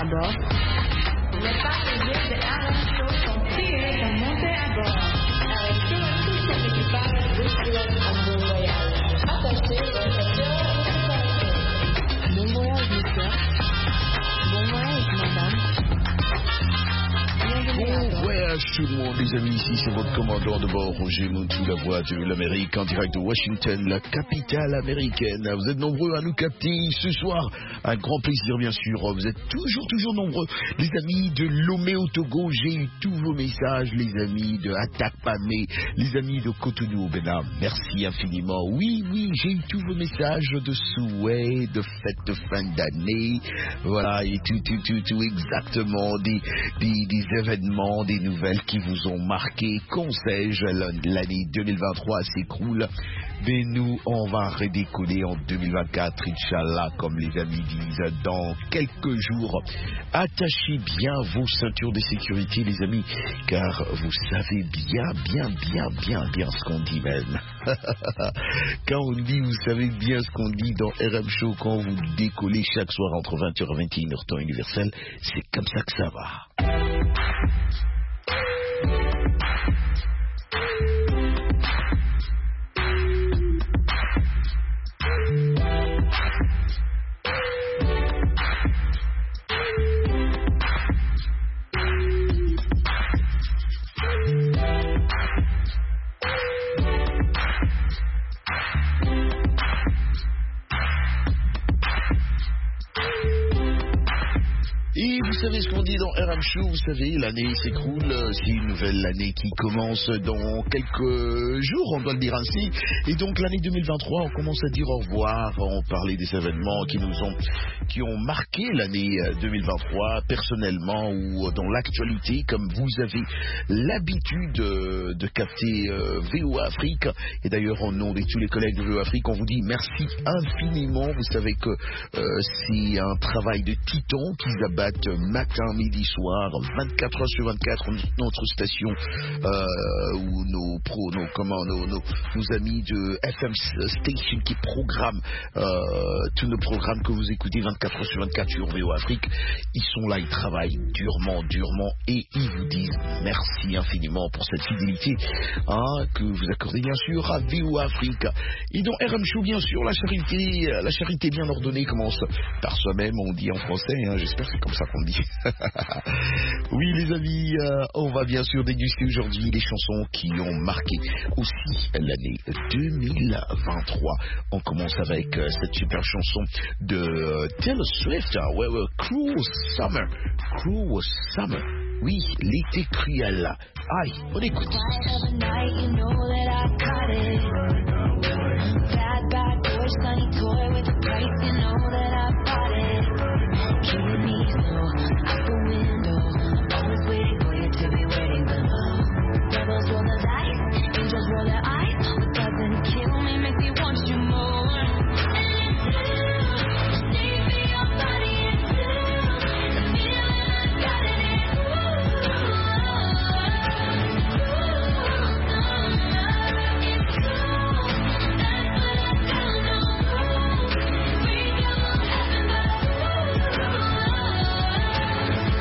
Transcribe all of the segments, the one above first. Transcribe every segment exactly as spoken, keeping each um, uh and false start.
bord. Les passagers de R M Show sont priés de monter à bord. R M Show a tout son équipage virtuel en vol royal. Attachez vos ceintures de sécurité. Bon voyage, monsieur. Bon voyage, madame. Bon voyage tout le monde, les amis, ici c'est votre commandant de bord, Roger Montou, la voix de l'Amérique, en direct de Washington, la capitale américaine. Vous êtes nombreux à nous capter ce soir, un grand plaisir bien sûr, vous êtes toujours, toujours nombreux. Les amis de Lomé au Togo, j'ai eu tous vos messages, les amis de Atakpamé, les amis de Cotonou au Bénin, merci infiniment. Oui, oui, j'ai eu tous vos messages de souhaits, de fêtes de fin d'année, voilà, et tout, tout, tout, tout, exactement, des, des, des événements, des nouvelles qui vous ont marqué. Qu'on sais-je, l'année deux mille vingt-trois s'écroule, mais nous, on va redécoller en deux mille vingt-quatre, Inch'Allah, comme les amis disent, dans quelques jours. Attachez bien vos ceintures de sécurité, les amis, car vous savez bien, bien, bien, bien, bien ce qu'on dit même. Quand on dit, vous savez bien ce qu'on dit dans R M Show, quand vous décollez chaque soir entre vingt heures et vingt et une heures temps universel, c'est comme ça que ça va. Et vous savez ce qu'on dit dans R M Show, vous savez, l'année s'écroule, c'est une nouvelle année qui commence dans quelques jours, on doit le dire ainsi. Et donc l'année deux mille vingt-trois, on commence à dire au revoir, on parlait des événements qui nous ont, qui ont marqué l'année deux mille vingt-trois, personnellement ou dans l'actualité, comme vous avez l'habitude de, de capter euh, V O A Afrique. Et d'ailleurs, au nom de tous les collègues de V O A Afrique, on vous dit merci infiniment. Vous savez que euh, c'est un travail de titan qu'ils abattent matin, midi, soir, vingt-quatre heures sur vingt-quatre, notre station euh, ou nos pros, nos, comment, nos, nos, nos amis de F M Station qui programment euh, tous nos programmes que vous écoutez vingt-quatre heures sur vingt-quatre sur V O Afrique. Ils sont là, ils travaillent durement, durement et ils vous disent merci infiniment pour cette fidélité hein, que vous accordez bien sûr à V O Afrique. Et dans R M Show, bien sûr, la charité, la charité bien ordonnée commence par soi-même, on dit en français, hein, j'espère que c'est comme ça qu'on dit. Oui les amis, euh, on va bien sûr déguster aujourd'hui les chansons qui ont marqué aussi l'année deux mille vingt-trois. On commence avec euh, cette super chanson de euh, Taylor Swift, hein, ouais, ouais, Cruel Summer, Cruel Summer. Oui, l'été cruel. Aïe, on écoute. Killing me slow, out the window. Always waiting for you to be waiting below. Devils roll the dice, angels roll their eyes. What doesn't kill me makes me want you more. And it's true, stay for your body and true. The feeling I got it is ooh, summer, it's cool. That's what I tell no. We go heaven, but ooh.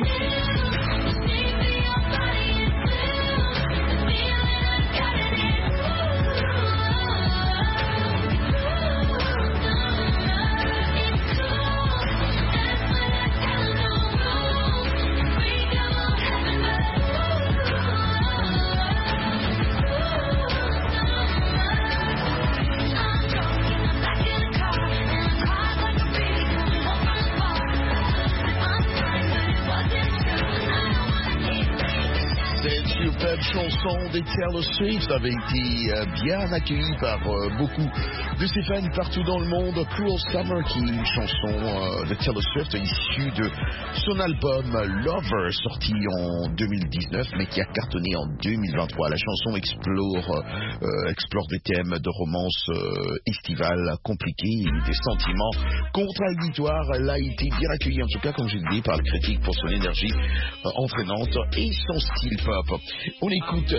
Chanson des Taylor Swift avait été euh, bien accueillie par euh, beaucoup de ses fans partout dans le monde. Cruel Summer, qui est une chanson euh, de Taylor Swift issue de son album Lover, sorti en deux mille dix-neuf, mais qui a cartonné en deux mille vingt-trois. La chanson explore, euh, explore des thèmes de romance euh, estivale compliqués et des sentiments contradictoires. Elle a été bien accueillie, en tout cas, comme je l'ai dit, par la critique pour son énergie euh, entraînante et son style pop. On écoute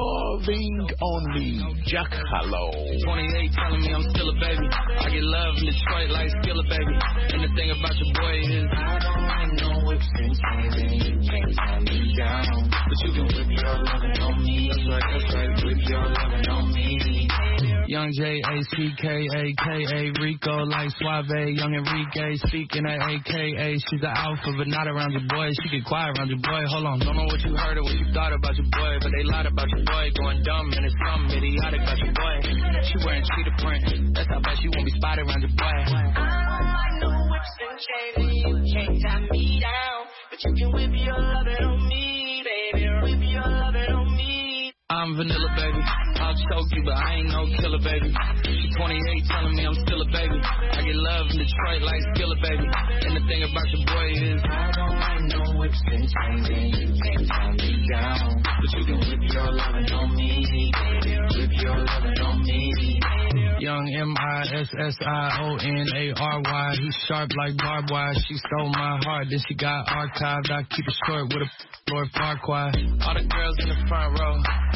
Loving On Me, Jack Harlow. twenty-eight telling me I'm still a baby. I get love in Detroit like Skilla, baby. And the thing about your boy is I don't like no whips and chains, and you can't tie me down. But you can whip your lovin' on me. That's right, that's right, whip your lovin' on me. Young J A C K A K A Rico like Suave, Young Enrique speaking at A K A. She's the alpha, but not around your boy. She get quiet around your boy. Hold on, don't know what you heard or what you thought about your boy, but they lied about your boy. Going dumb and it's something idiotic about your boy. She wearing cheetah print. That's how bad she won't be spotted around your boy. I don't like no whips and chains, and you can't tie me down, but you can whip your lovin' on me, baby. Whip your lovin' on me. I'm vanilla, baby. I'll choke you, but I ain't no killer, baby. She twenty-eight telling me I'm still a baby. I get love in Detroit like Skilla, baby. And the thing about your boy is I don't like no whips and chains, and you can't tie me down, but you can whip your lovin' on me, baby. Whip your lovin' on me. Young M I S S I O N A R Y. He's sharp like barbed wire. She stole my heart, then she got archived. I keep it short with a Lord Farquaad. All the girls in the front row,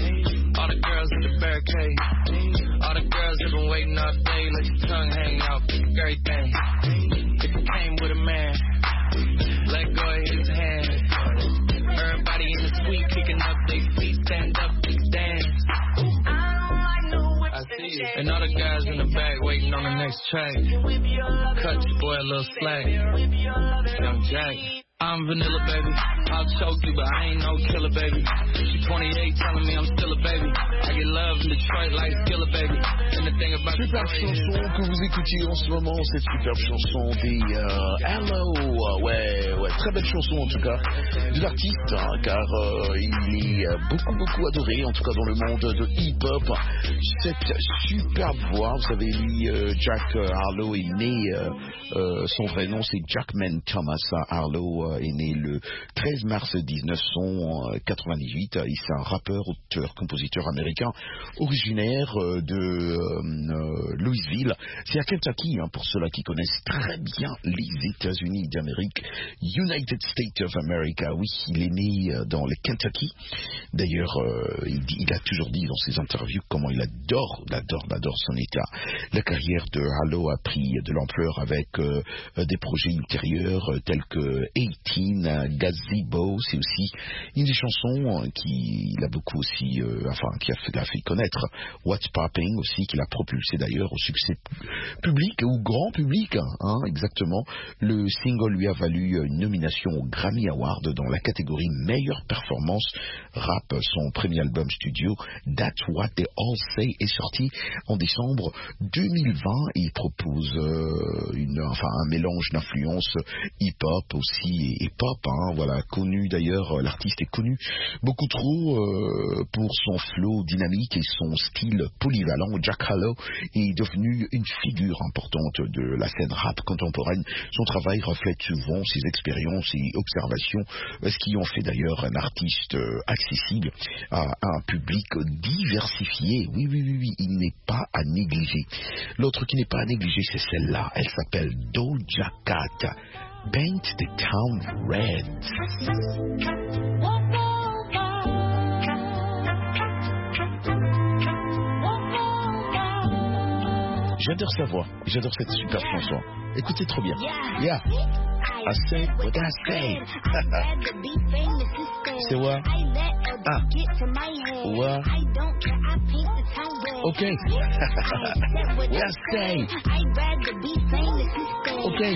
all the girls in the barricade, all the girls that been waiting all day. Let your tongue hang out, great thing. If you came with a man, let go of his hand. Everybody in the suite kicking up their feet, stand up, dance. I see you. And all the guys in the back waiting on the next track. Cut your boy a little slack. Young Jack. I'm vanilla, baby. I'll choke you, but I ain't no killer, baby. She twenty-eight telling me I'm still a baby. I get love in Detroit like Skilla, baby. And the thing about Superbe chanson que vous écoutiez en ce moment, cette superbe chanson des euh, Hello. Ouais, ouais, très belle chanson en tout cas de l'artiste, hein, car euh, il est beaucoup, beaucoup adoré, en tout cas dans le monde de hip-hop. Cette superbe voix, vous savez, lui, euh, Jack Harlow est né, euh, euh, son vrai nom c'est Jackman Thomas Harlow. Est né le treize mars dix-neuf cent quatre-vingt-dix-huit. Il est un rappeur, auteur, compositeur américain originaire de euh, Louisville. C'est à Kentucky, hein, pour ceux-là qui connaissent très bien les États-Unis d'Amérique. United States of America. Oui, il est né dans le Kentucky. D'ailleurs, euh, il, dit, il a toujours dit dans ses interviews comment il adore, adore, adore son état. La carrière de Harlow a pris de l'ampleur avec euh, des projets ultérieurs euh, tels que Gazebo, c'est aussi une des chansons qui il a beaucoup aussi, euh, enfin qui a fait, l'a fait connaître. What's Popping aussi, qui l'a propulsé d'ailleurs au succès public ou grand public, hein, exactement. Le single lui a valu une nomination au Grammy Award dans la catégorie meilleure performance rap. Son premier album studio, That's What They All Say, est sorti en décembre deux mille vingt et il propose euh, une, enfin un mélange d'influences hip-hop aussi et pop, hein, voilà, connu d'ailleurs, l'artiste est connu beaucoup trop euh, pour son flow dynamique et son style polyvalent. Jack Harlow est devenu une figure importante de la scène rap contemporaine. Son travail reflète souvent ses expériences et observations, ce qui en fait d'ailleurs un artiste accessible à un public diversifié. Oui, oui, oui, oui, il n'est pas à négliger. L'autre qui n'est pas à négliger, c'est celle-là. Elle s'appelle Doja Cat. Paint the town red. J'adore sa voix, j'adore cette super chanson. Écoutez trop bien. Yeah. I said what I said. C'est what? Ah. What? Okay. What I say. Okay.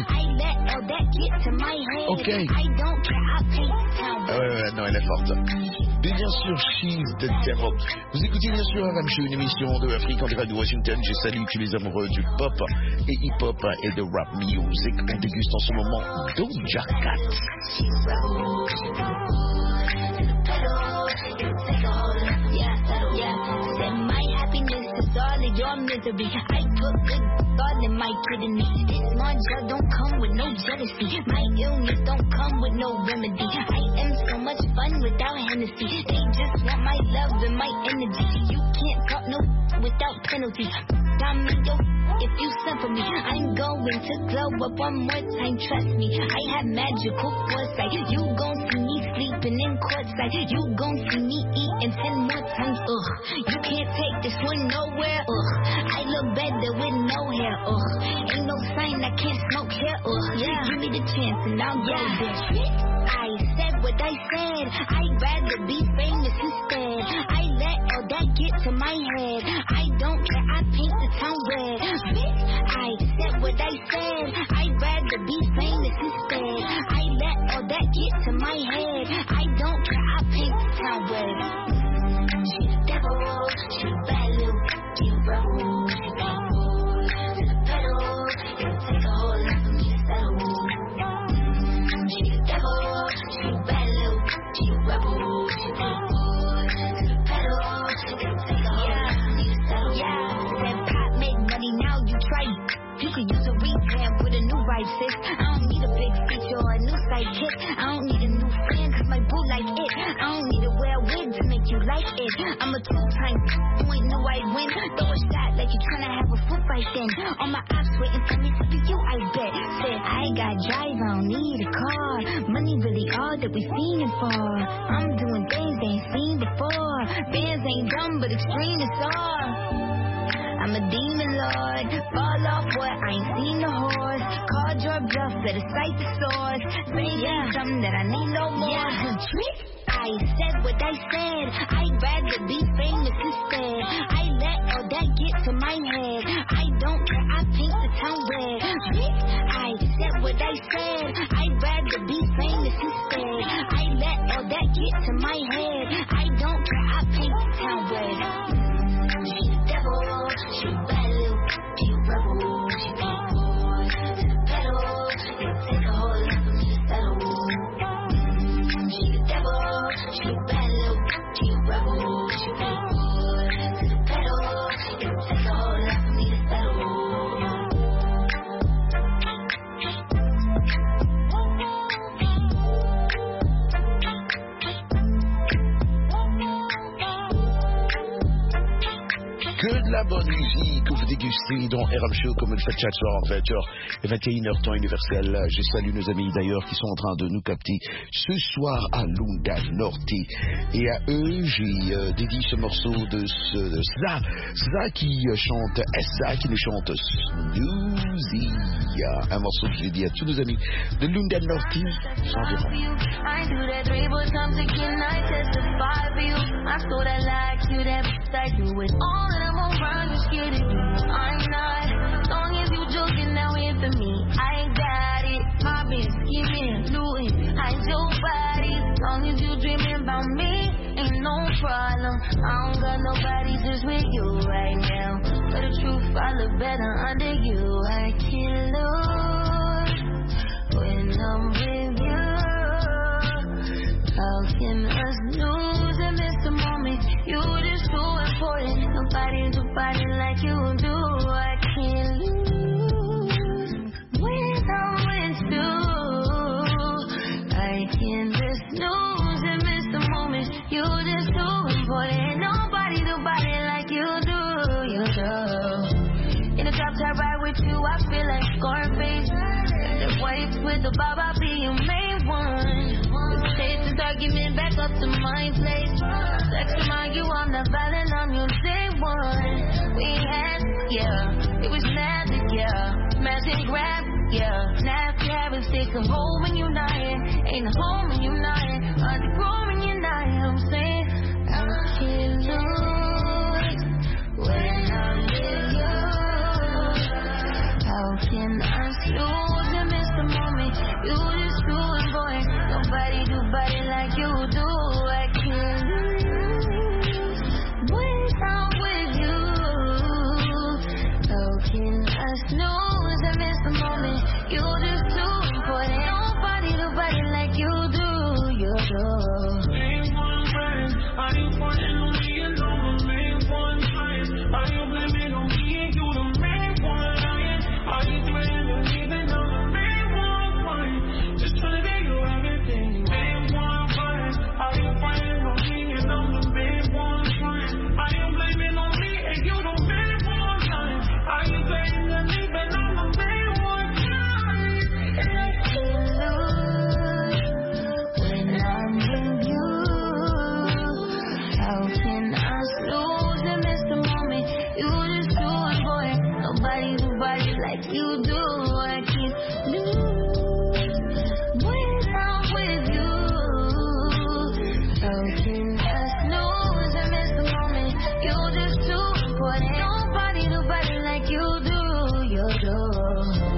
Okay. Euh, non, elle est forte. Mais bien sûr, She's the Devil. Vous écoutez bien sûr R M Show, une émission de Afrique en direct de Washington. Je salue tous les amoureux du pop et hip-hop et de rap music. On déguste en ce moment Doja Cat. All of your misery, I put good thought in my kidney. This small drug don't come with no jealousy. My illness don't come with no remedy. I am so much fun without Hennessy. They just want my love and my energy. You can't talk no without penalty. I'm yo, if you send for me, I'm going to glow up one more time. Trust me, I have magical foresight. You gon' see me sleeping in courtside. You gon' see me eating ten more times. Ugh, you can't take this one nowhere. Ugh, I look better with no hair. Ugh, ain't no sign I can't smoke here. Ugh, yeah, give me the chance and I'll go there. I said what I said. I'd rather be famous instead. I let all that get to my head. I don't care. I paint the town red. I said what I said. I'd rather be famous instead. I let all that get to my head. I don't care. I paint the town red. She's a devil. She's a bad little she rebel. She got boys to the pedal. It'll take a whole lot for me to settle. She's a devil. She's a bad little she rebel. She got boys to the pedal. It'll take a whole lot for me to settle. Yeah, that pop make money now. You try. You could use a revamp with a new vibe, sis. I don't need a big feature or a new sidekick. I don't need a new friend cause my boo like it. I don't need to wear a wig to make you like it. I'm a two-time, you ain't know I'd win. Throw a shot like you tryna have a foot fight then. All my ops waiting for me to be you, I bet. Said I ain't got drive, I don't need a car. Money really all that we fiending for. I'm doing things they ain't seen before. Bands ain't dumb but extreme is all. I'm a demon lord, fall off what I ain't seen the horse. Called your bluff, better cite the source. Say yeah, something that I need no more. Yeah. I said what I said. I'd rather be famous instead. I let all that get to my head. I don't care. I paint the town red. I said what I said. I'd rather be famous instead. I let all that get to my head. I don't care. I paint the town red. She's a devil. She's a bad little she rebel. She got boys to the pedal. It'll take a whole lot for me to settle. She's a devil. She's a bad little she rebel. She got boys to the pedal. It'll take a whole lot for me to settle. Que de la bonne musique que vous dégustez dans R M Show comme le fait chaque soir en vingt heures et vingt et une heures temps universel. Je salue nos amis d'ailleurs qui sont en train de nous capter ce soir à Lunda Norte. Et à eux, j'ai euh, dédié ce morceau de, ce, de Za. Za qui chante Essa, qui nous chante Snoozy. Un morceau que j'ai dit à tous nos amis de Lunda Norte. Environ. I'm around, you scared of you. I'm not. As long as you joking, now in for me. I got it. Mobbing, scheming, looting. Hide your body. As long as you dreaming about me, ain't no problem. I don't got nobody just with you right now. But the truth, I look better under you. I can't lose when I'm with you. How can us lose and miss the moment? You just too important. Nobody do body like you do. I can't lose when I'm with you. I can't just lose and miss the moment. You just too important. Nobody do body like you do. You do. In the drop top ride with you, I feel like Scarface. The wife with the bob, I'll be your main one. Take this argument back up to my place. Sex remind you I'm not violent, I'm your day one. We had, yeah, it was magic, yeah. Magic rap, yeah. Nasty habits. It's take a hold when you're not here. Ain't a home when you're not here. Hard to grow when you're not here. I'm saying I can't lose when I'm with you. How can I lose and miss the moment? You just do it, boy. Nobody do body like you do. I can't lose when I'm with you. How can I snooze and miss the moment? You just do it, boy. Nobody do body like you do. You do. Main one friend, are you pointing on me and on the main one trying? Are you blaming on me and you the main one lying? Are you playing and leaving on the main one fine? Just trying to make you everything. Main one friend, are you pointing on me and on the main one trying? Are you blaming on me and you the main one lying? Are you playing and leaving on the main one trying? I can't lose when I'm with you. How can I lose and miss the moment? You just do it, boy. Nobody do body like you do. I can't lose when I'm with you. How can I lose and miss the moment? You just do it, boy. Nobody do body like you do. You do.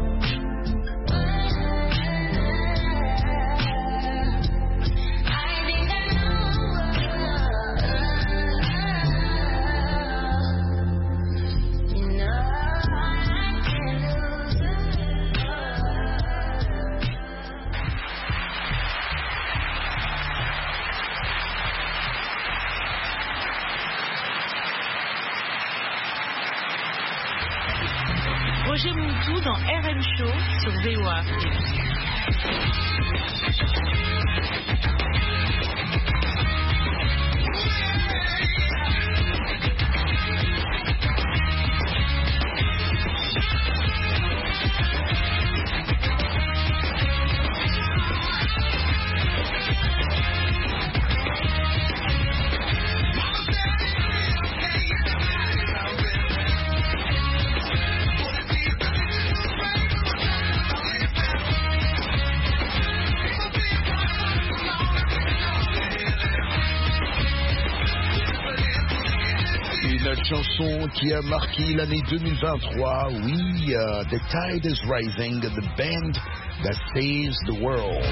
Roger Montou dans R M Show sur V O A. Chanson qui a marqué l'année deux mille vingt-trois, oui, uh, The Tide is Rising, the band that saves the world.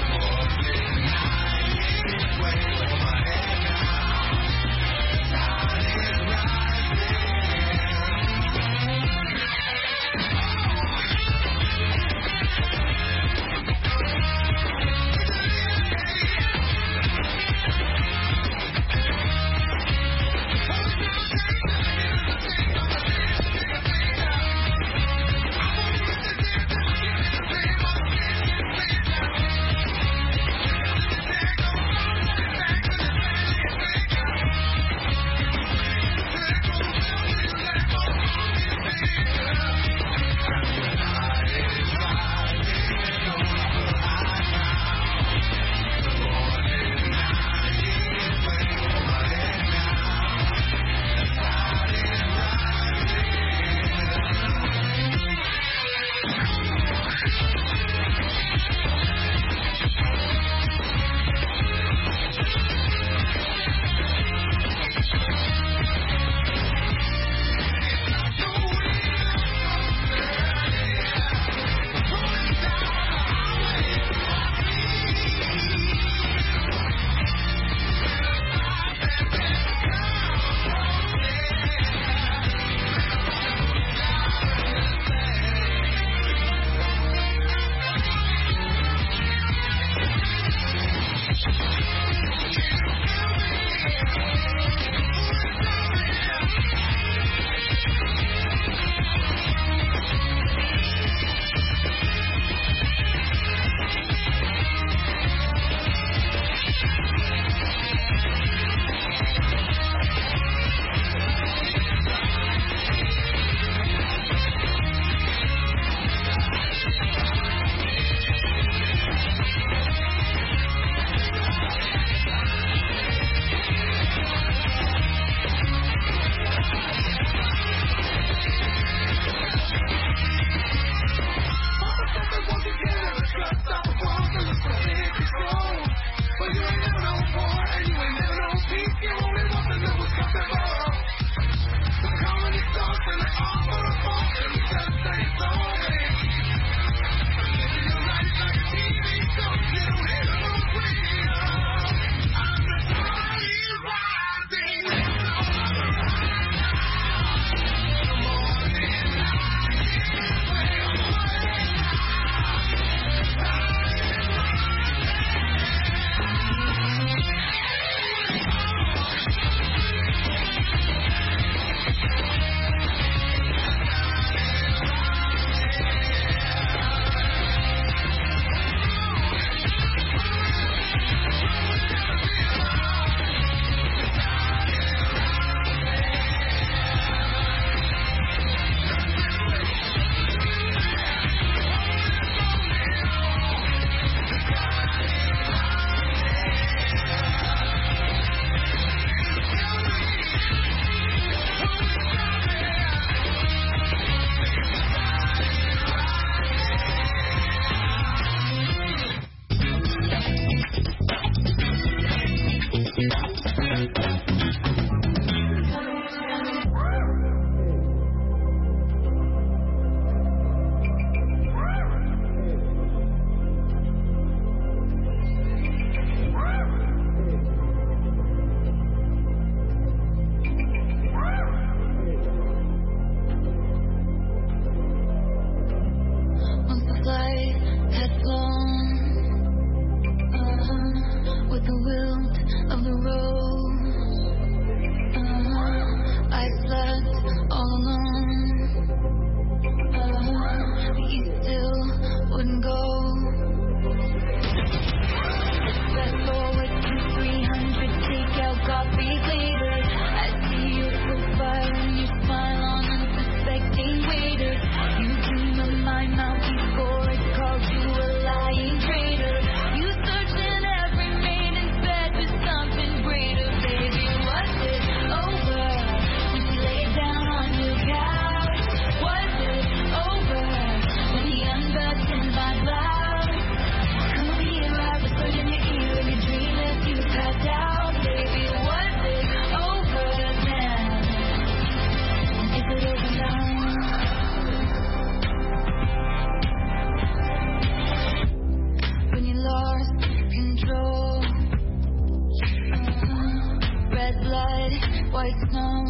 blood, white snow.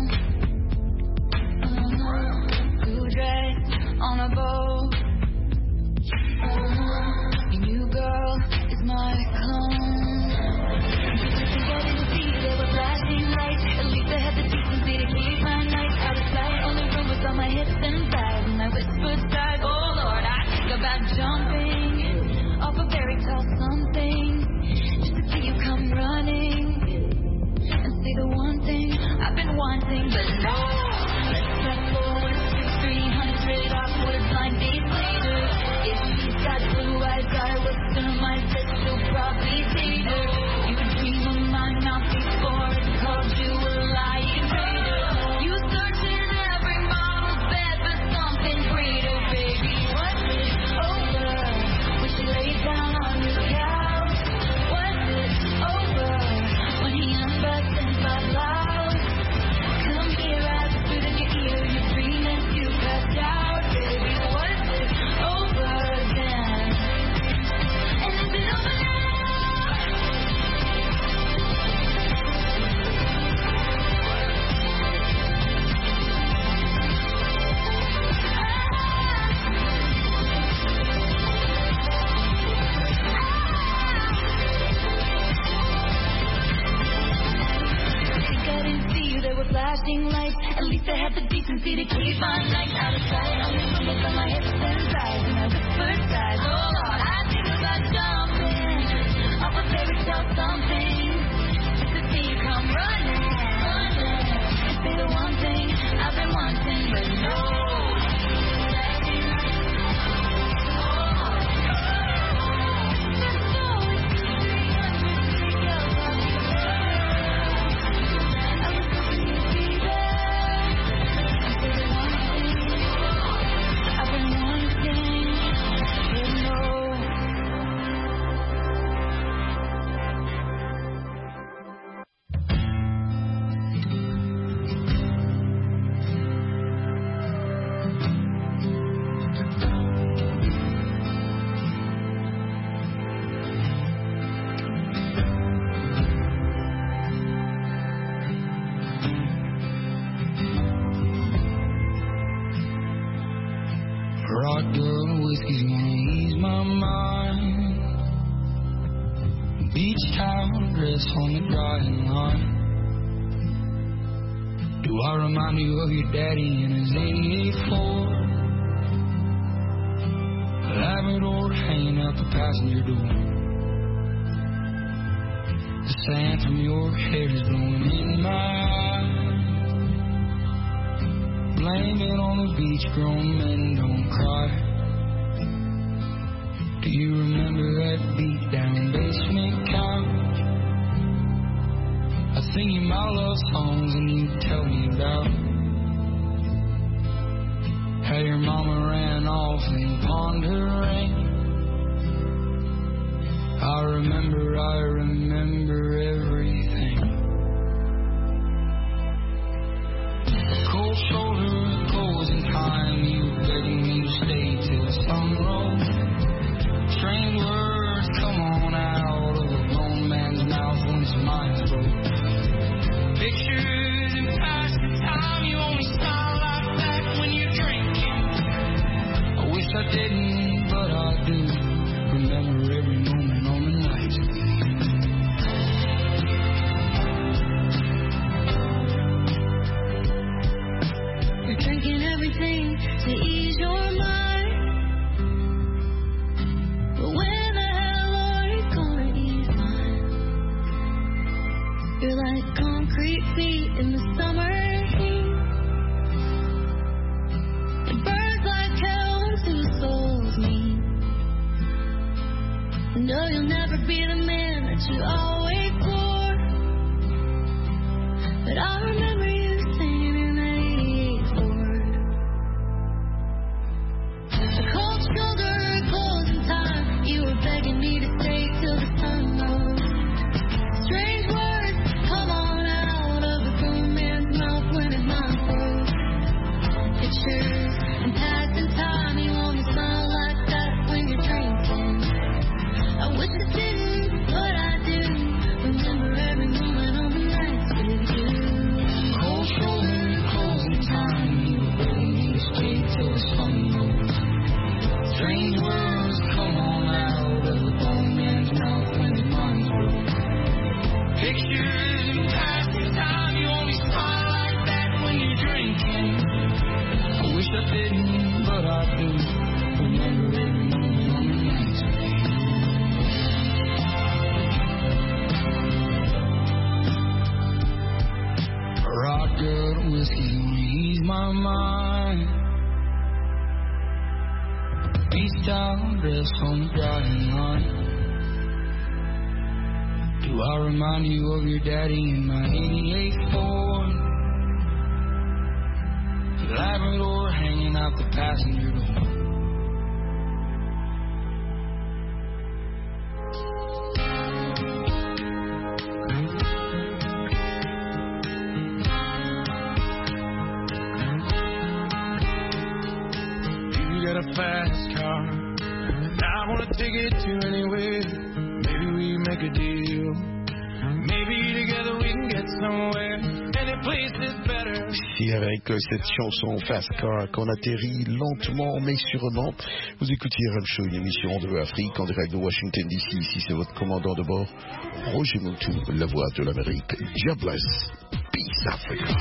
Uh-huh. Blue dress on a boat. Uh-huh. Your new girl is my clone. Did you think I didn't see there were flashing lights? At least I had the decency to keep my nights out of sight. Only room was on my hips and thighs, and I whispered sighs. Oh Lord, I think about jumping off a very tall something just to see you come running and say the one thing I've been wanting, but no. Let's fast forward to three hundred awkward blind dates later. If she's got blue eyes, I will surmise that she'll probably date her. You would dream of my mouth before it called you a lying traitor. You search in every model's bed for something greater, baby. Was it over when she laid down on your couch? Was it over when he unbuzzed and got loud? Come here, I whispered in your ear, you dream as you passed out, baby. Was it over then? And is it over now? Flashing lights, at least I had the decency to keep my nights out of sight. I'm in the on my hips and thighs, and I whispered sighs. Oh Lord, I think about jumping off a fairy tale something just to see you come running, running, and say the one thing I've been wanting, but no. Vodka and whiskey's gonna ease my mind. Beach towel dress on the drying line. Do I remind you of your daddy and his eighty-eight Ford? Labrador hanging out the passenger door. The sand from your hair is blowing in my eyes. Blame it on the beach, grown men don't cry. Do you remember that beat down basement couch? I sing you my love songs and you tell me about how your mama ran off and pawned her ring. I remember, I remember everything. Cold shoulder, closing time, you begging me to stay till the sun rose. Strange words come on out of a grown man's mouth when his mind's broke. Pictures and past the time, you only smile like that when you're drinking. I wish I didn't, but I do. Remember every moment on the night. You're drinking everything to ease your mind. But when the hell are you gonna ease mine? You're like concrete feet in the summer heat. It burns like hell when two souls meet. No, you'll never be the man that you always were. But I remember you singing in that eighty-eight Ford. A cold shoulder, closing time. You were begging me to stay till the sun rose. Strange words come on out of a grown man's mouth when his mind froze. Pictures and passing time. You only smile like that when you're drinking. I wish I didn't, but I do. house on the driving line. Do I remind you of your daddy in my eighty-eight Ford? The Labrador hanging out the passenger door. A fast car, and I wanna take it to anywhere. Maybe we make a deal. Maybe together we can get somewhere. Any place is better. Si avec cette chanson Fast Car qu'on atterrit lentement mais sûrement. Vous écoutez R M Show, une émission de Afrique en direct de Washington D C. Ici c'est votre commandant de bord, Roger Moutou, la voix de l'Amérique. God bless. Peace Africa.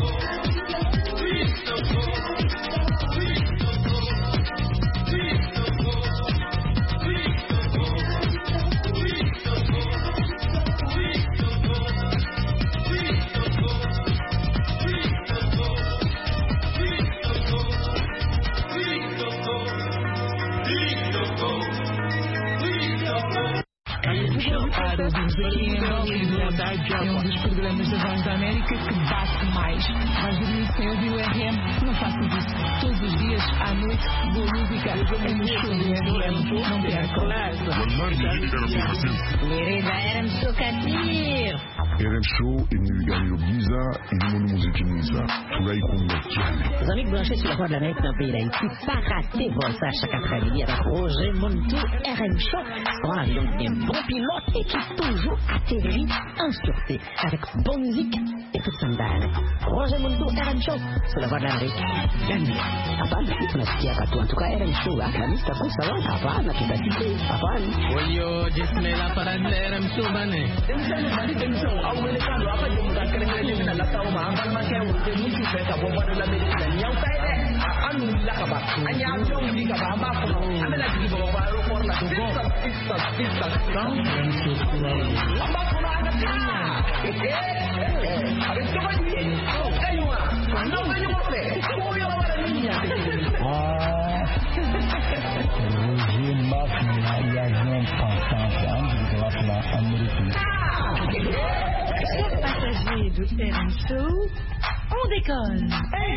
É um dos programas da Voz da América que bate mais. Vais dormir sem ouvir o R M? Não faças isso. Todos os dias, à noite, boa música. É no show do R M. Não percam. Querida R M Show Katir. R M Show imilingani Giza ilimundo muziki mwiza tunaikunda cyane. Os amigos branchés sur la Voix de l'Amérique dans le pays d'Haïti, pas rater vos ça chaque après-midi avec Roger Moutou, R M Show. On a donc un bon pilote et qui toujours atterrit en sûreté avec bonne musique et tout ça d'âne. Roger Moutou, R M Show sur la Voix de l'Amérique. Gagne. Hapana, tunasikia katu. En tout cas, R M Show, la mista kusa wa. Hapana, tutasikia. Hapana. Walio jisme la parade de R M Show bane. Americano, apa jom tak kena-kena nak tahu mah, abang makan untuk mesti saya bawa dalam Amerika. Yang saya deh, anu lah kabar. Hanya jom di kabar apa pun. Anda lagi bawa baru pun lah. Sistem, sistem, sistem. Apa pun ada dia. Eh, ada coba dia. Oh, kayu ah. Anda kayu boleh. Oh, yang ada ni. Ah. Roger Mafia, il y a un pensant de l'Amérique. Chers passagers de R M Show, on décolle.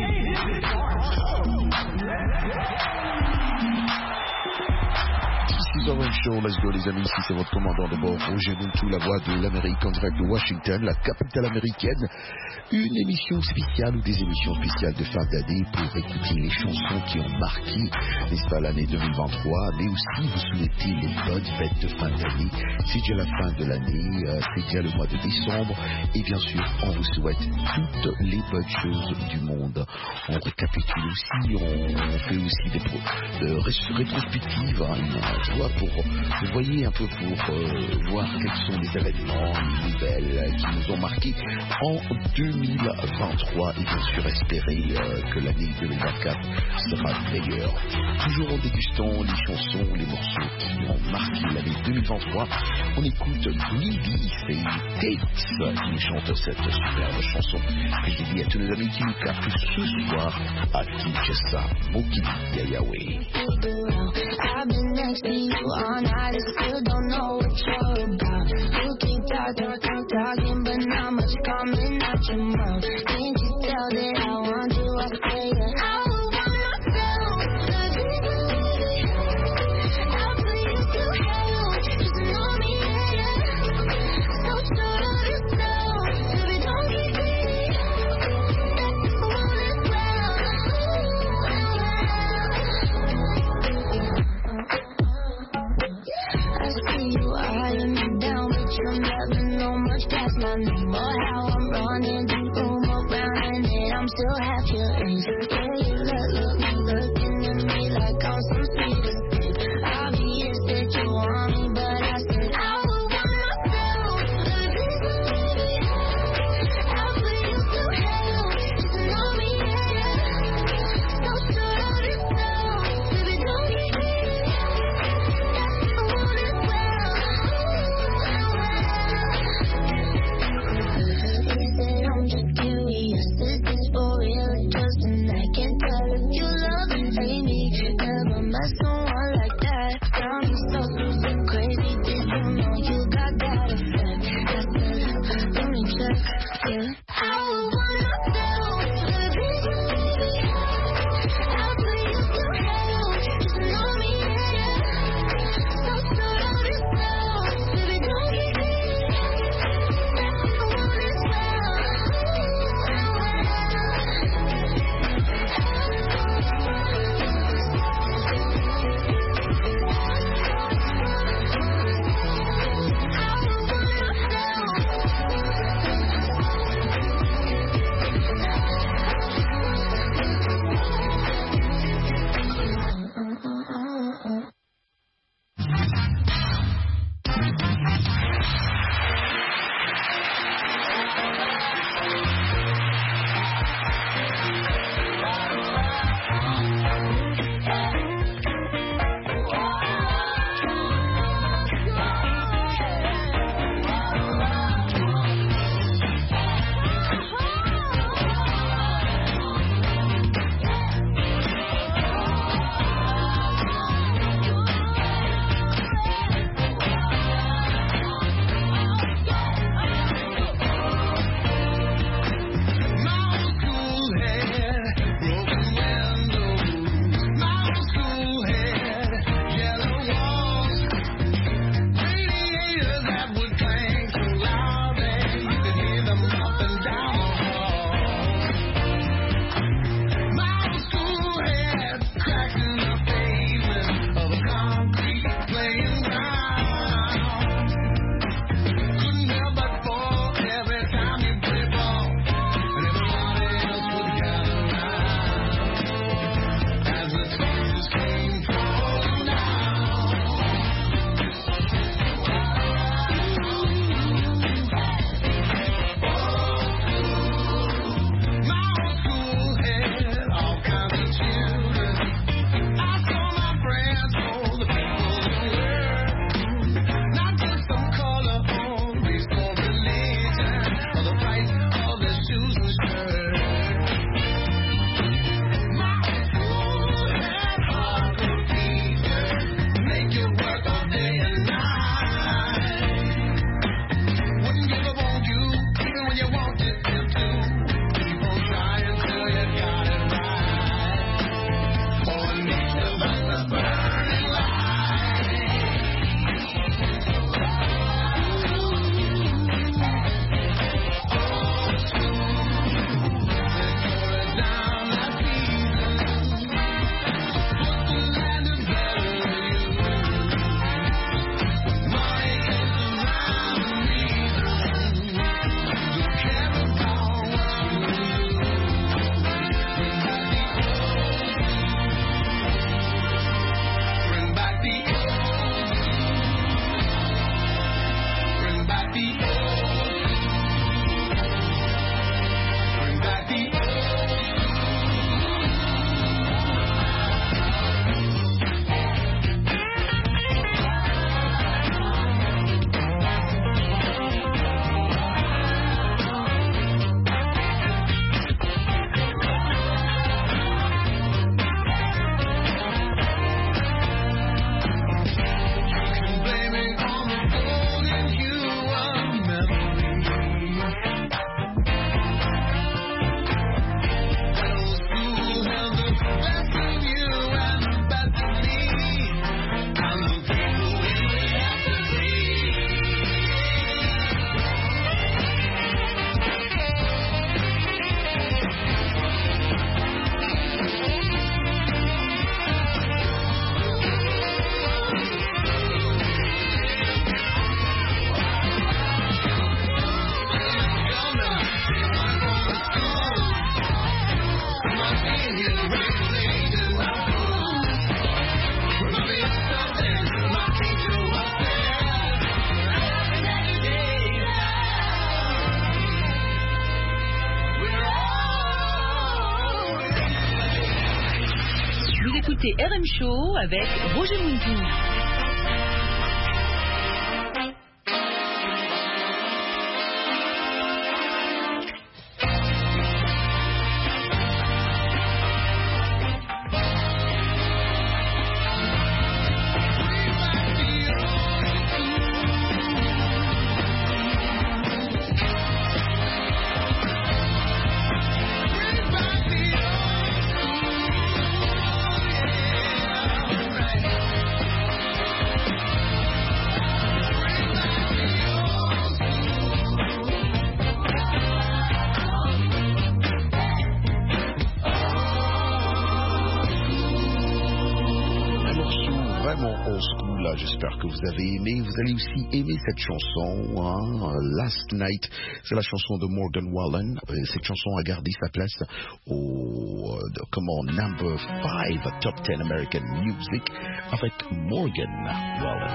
Ici dans R M Show, let's go les amis, ici c'est votre commandant de bord, Roger Moutou, la voix de l'Amérique en direct de Washington, la capitale américaine. Une émission spéciale ou des émissions spéciales de fin d'année pour écouter les chansons qui ont marqué, n'est-ce pas, l'année deux mille vingt-trois, mais aussi vous souhaiter les bonnes fêtes de fin d'année. C'est déjà la fin de l'année, euh, c'est déjà le mois de décembre, et bien sûr, on vous souhaite toutes les bonnes choses du monde. On récapitule aussi, on fait aussi des pro, euh, rétrospectives, hein, tu vois, pour, vous voyez un peu pour euh, voir quels sont les événements, les nouvelles qui nous ont marqués en deux mille vingt-trois et bien sûr espérer euh, que l'année deux mille vingt-quatre sera meilleure. Toujours en dégustant les chansons, les morceaux qui ont marqué l'année deux mille vingt-trois, on écoute Greedy, c'est Takes qui chante cette superbe chanson que je dis à tous nos amis qui nous captent ce soir à Kinshasa, Mokili Yahweh. I've been next to you all night, I still don't know what you're about. You keep talking, keep talking, but not much coming out your mouth. Can't you tell that I want you? I say that I want myself. Cause you believe I'll please to hell. Just know me, yeah. So sure of yourself. Baby, don't keep me. That's all as well. I see you eyeing me down, but you never know much past my name or how I'm running the room around, and then I'm still half your age. Yeah, you look, look, looking at me like I'm some sweet escape. Obvious that you want me, but I said I would want myself. I'll please to hell. Just know me, yeah. So sure of yourself. Baby, don't leave me. That's all as well. They said I'm just curious. Is this for real? Just an act. shoes and shirt. My school had hard teachers, make you work all day and night. Wouldn't give up on you, even when you wanted them to. Keep on trying till you got it right. For nature, that's the burning light. Down that season, put the land of better you. Money is the rhyme and reason. Don't care about what you do. Bring back the old. Bring back the old. Bring back the old. Blaming on the golden hue of memory. Old school held the best of you and the best of me. And the people we have to be. Vous écoutez R M Show avec Roger Muntou. Un morceau vraiment old school, là. J'espère que vous avez aimé. Vous allez aussi aimer cette chanson, hein. Last Night, c'est la chanson de Morgan Wallen. Euh, Cette chanson a gardé sa place au, euh, de- comment, number five top ten American Music avec Morgan Wallen.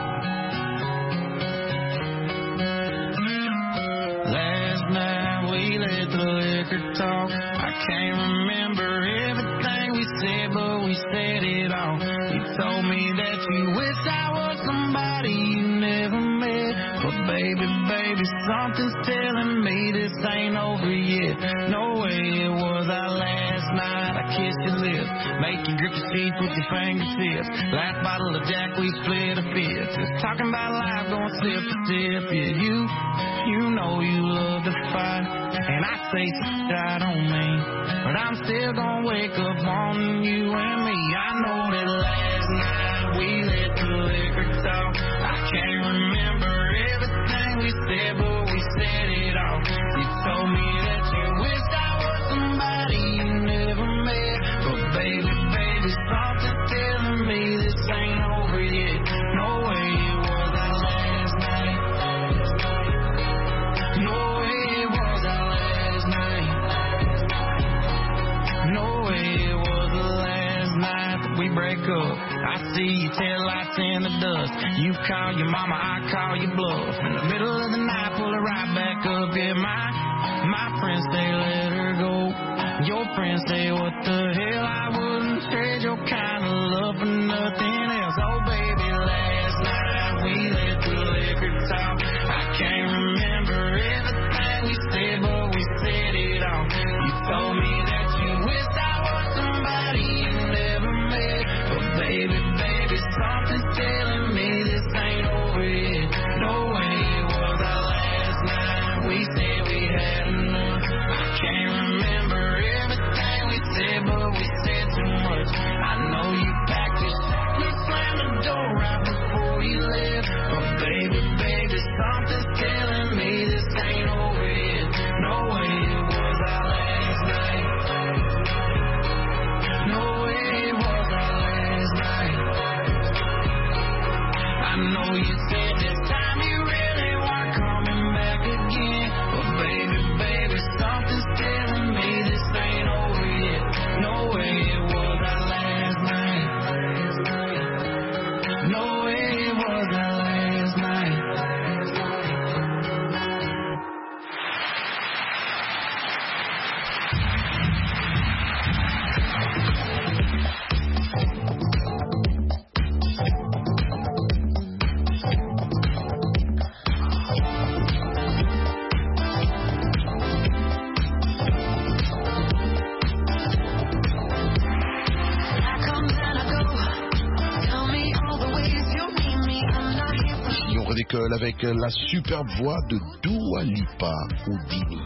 Last night we let the liquor talk. I can't remember everything we said, but we said it all. You told me that you wish I was somebody you never met. But baby, baby, something's telling me this ain't over yet. No way it was our last night. I kissed your lips, make you grip the sheets with your fingertips. Last bottle of Jack, we split a fifth. Just talking about life, going sip to sip. Yeah, you, you know you love to fight, and I say shit on me, but I'm still gonna wake up wanting you and me. I know that last night we let the liquor talk. I can't remember everything we said, but we said it all. You told me that you wished I was somebody you never met, but baby, baby, something's telling me this ain't over yet. No way it was our last night. No way it was our last night. No way it was the last night that we break up. I see your taillights in the dust. You call your mama, I call your bluff. In the middle of the night, pull her right back up. Yeah, my, my friends say let her go. Your friends say what the hell, I wouldn't trade your kind of love for nothing else. Oh baby, last night we let the liquor talk. I can't remember everything we said, but we said it all. we said we had enough. Can't remember everything we said, but we said too much. I know you packed your shit and slammed the door right before you left. But baby, baby, something's telling me this ain't over yet. No way it was our last night. No way it was our last night. I know you said this time you really weren't coming back again. But baby, baby, something's telling me this ain't over yet. No way it was our last night. No way it was our last night. Avec la superbe voix de Dua Lipa Houdini.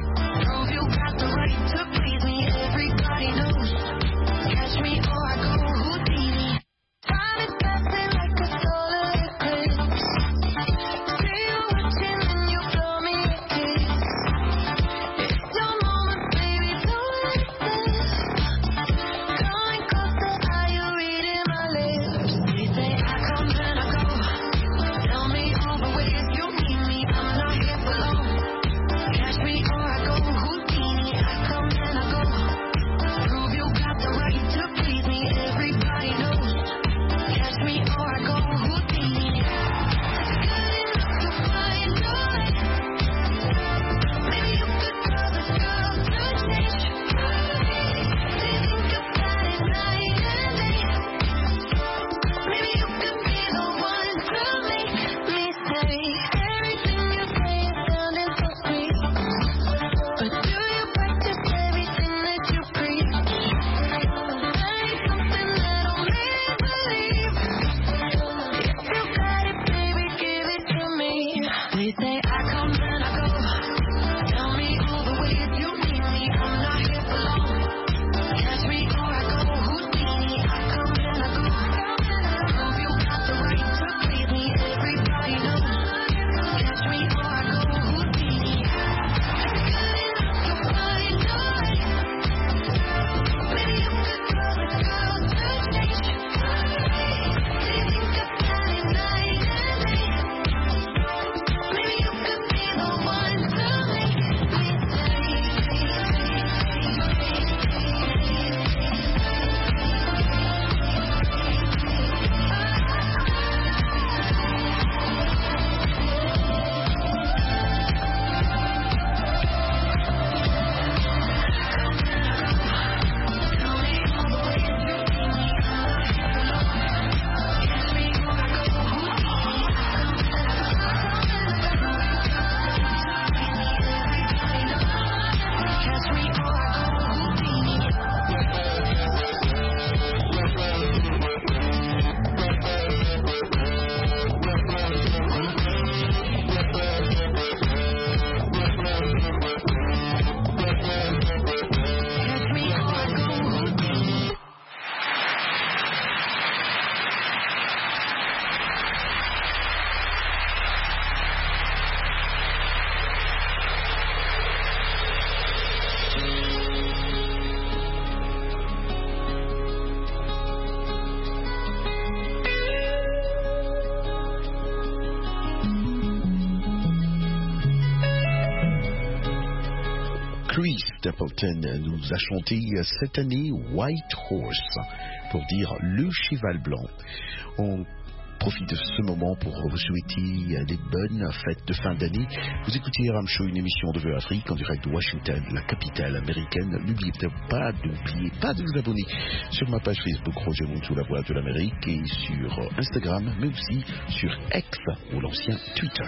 Chris Stapleton nous a chanté cette année White Horse, pour dire le cheval blanc. On profite de ce moment pour vous souhaiter des bonnes fêtes de fin d'année. Vous écoutez Ram Show, une émission de Vœux Afrique en direct de Washington, la capitale américaine. N'oubliez pas, n'oubliez pas de vous abonner sur ma page Facebook Roger Montou, la voix de l'Amérique, et sur Instagram, mais aussi sur X ou l'ancien Twitter.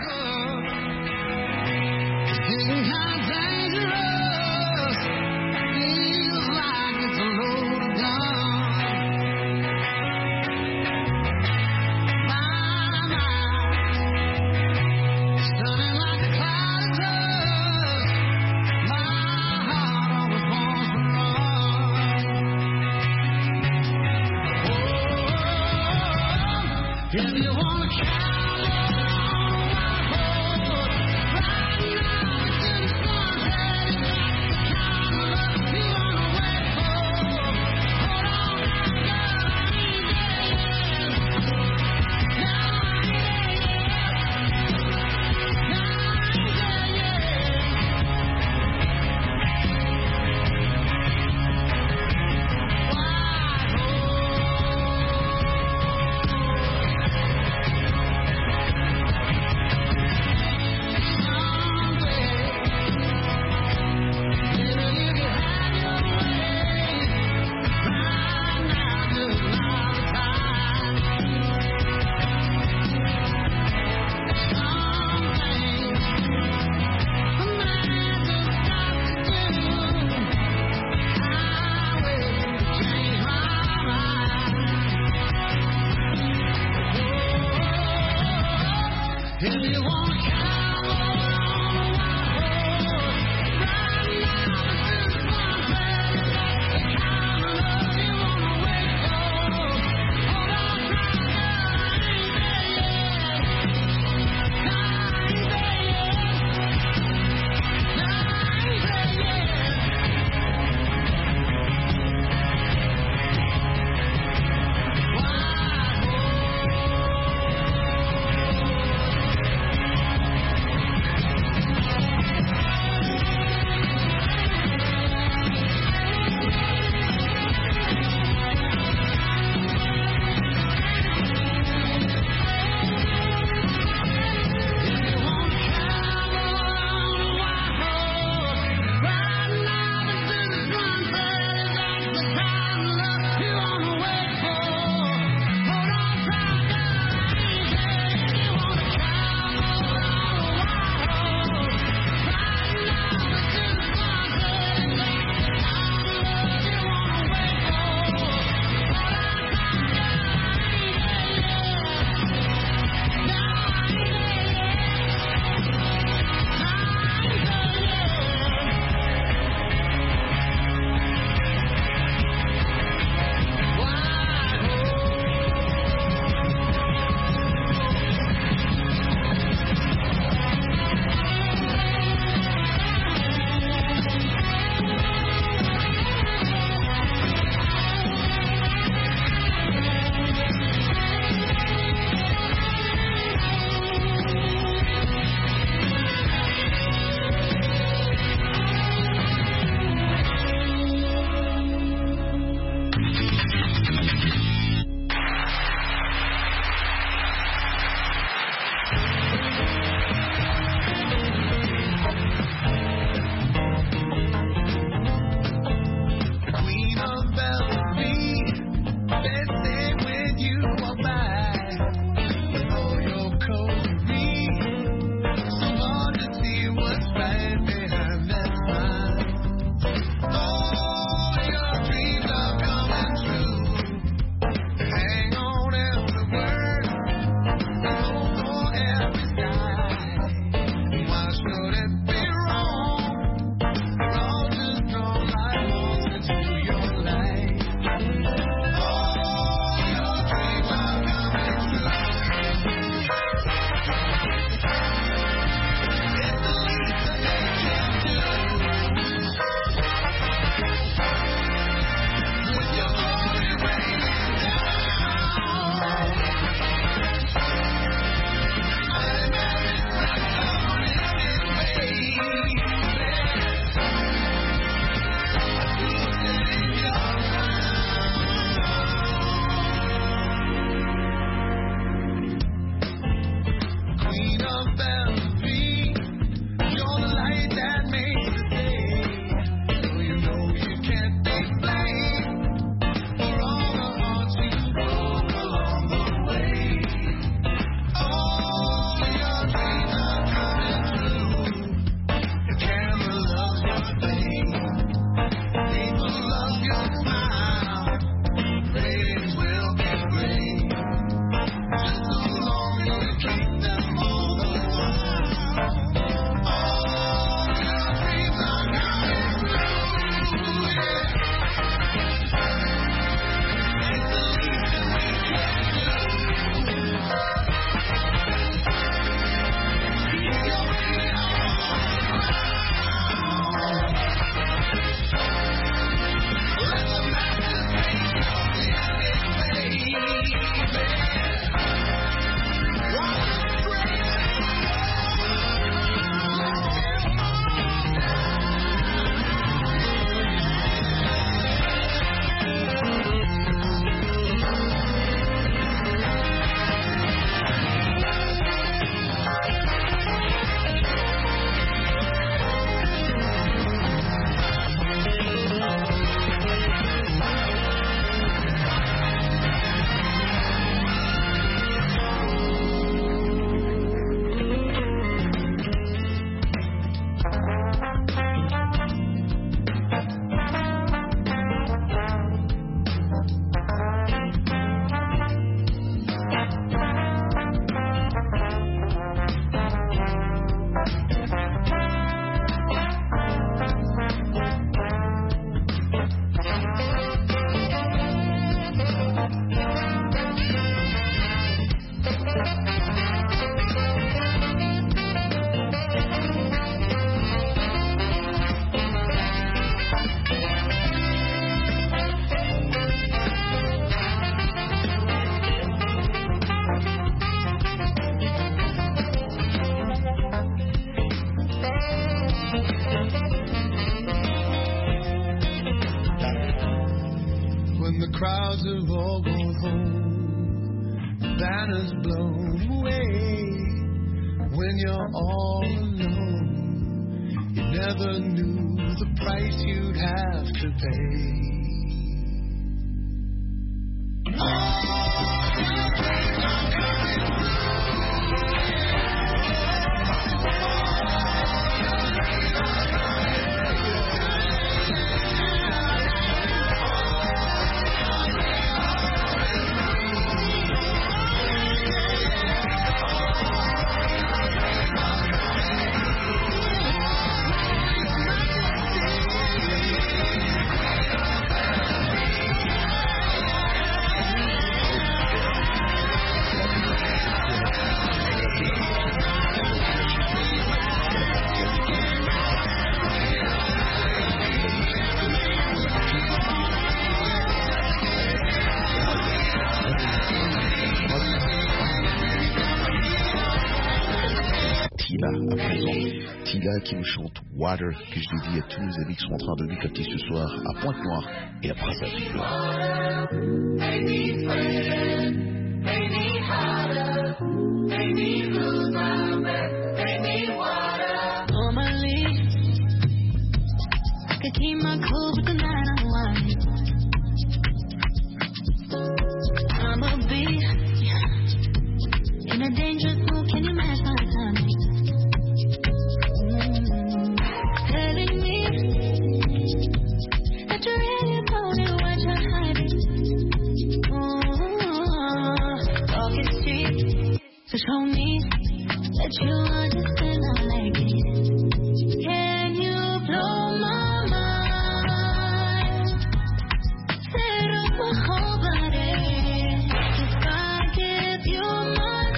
Like a cloud of crowds have all gone home, banners blown away. When you're all alone, you never knew the price you'd have to pay. Tila qui nous chante Water, que je dédie à tous nos amis qui sont en train de nous capter ce soir à Pointe-Noire et à Brazzaville. So show me that you understand I like it. Can you blow my mind? Set up a whole body. If I give you my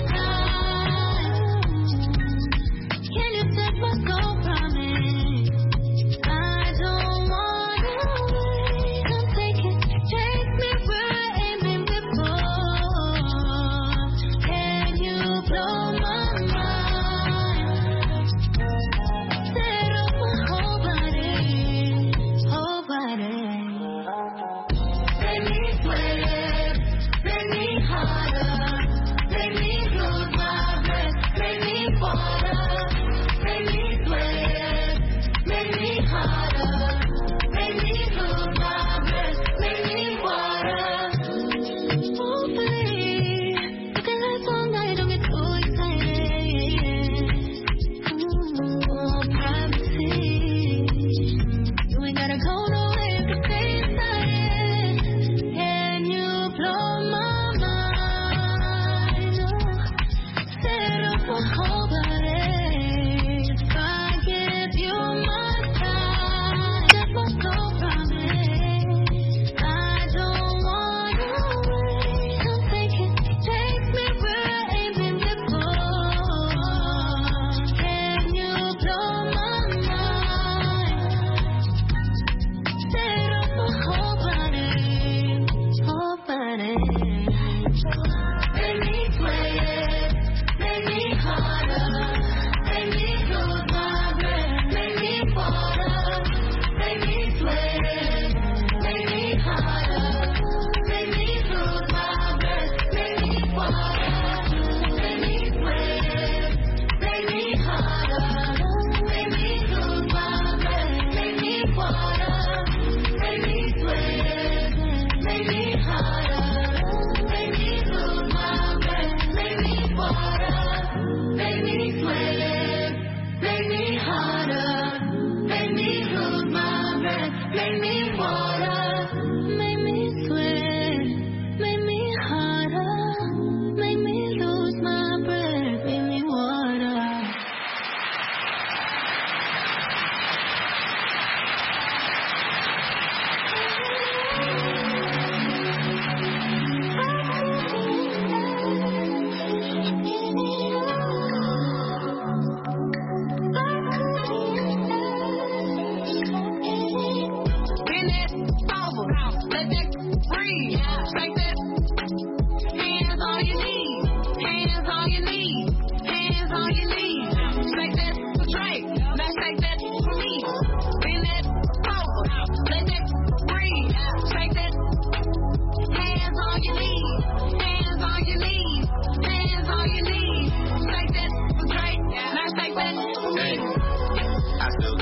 time, can you set my soul from it? I don't want to wait. Come take it, take me where I ain't been before. Can you blow my mind? Set up my whole body, whole body. Make me sweat, make me harder, make me lose my breath, make me water, make me sweat, make me harder, make me lose my breath, make me water. Oh baby, you can last all night, don't get too excited. Oh, privacy, you ain't gotta go nowhere to stay excited. Can you blow my mind? Oh, set up a whole body. If I give you my time,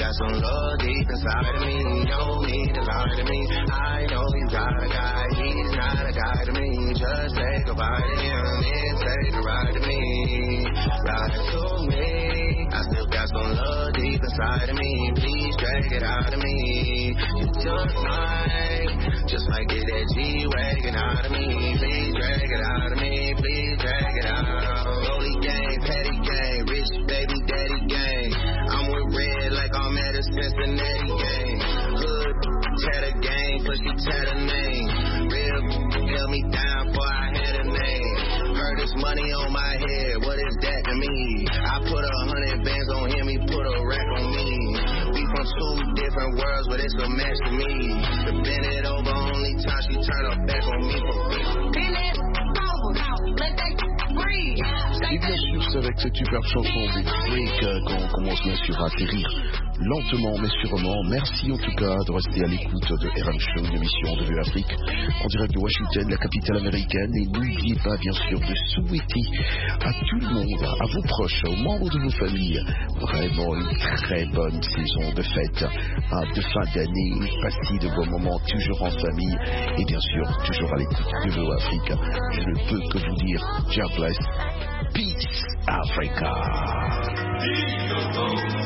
got some love deep inside of me. Don't need to lie to me. I know he's got a guy, he's not a guy to me. Just take a bite of him and take a ride to me. Ride to me. I still got some love deep inside of me. Please drag it out of me. You took mine, just might get that G-Wagon out of me. Please drag it out of me. Please drag it out. Holy gang, petty gang, rich baby daddy gang. I'm with red like I'm at a Cincinnati game. Hood, tatter gang, pussy tatter name. Real held me down before I had a name. Heard this money on my head, what is that to me? I put a hundred bands on him, he put a rack on me. We from two different worlds, but it's a match to me. To bend it over, only time she turn her back on me for free. Bend it over, let that breathe. Et bien sûr, c'est avec cette superbe chanson des Drake qu'on commence bien sûr à atterrir lentement mais sûrement. Merci en tout cas de rester à l'écoute de R M Show, une émission de Vue Afrique en direct de Washington, la capitale américaine. Et n'oubliez pas bien sûr de souhaiter à tout le monde, à vos proches, aux membres de vos familles, vraiment une très bonne saison de fête, hein, de fin d'année. Passez de bons moments toujours en famille et bien sûr toujours à l'écoute de Vue Afrique. Je ne peux que vous dire God bless. Peace, Africa.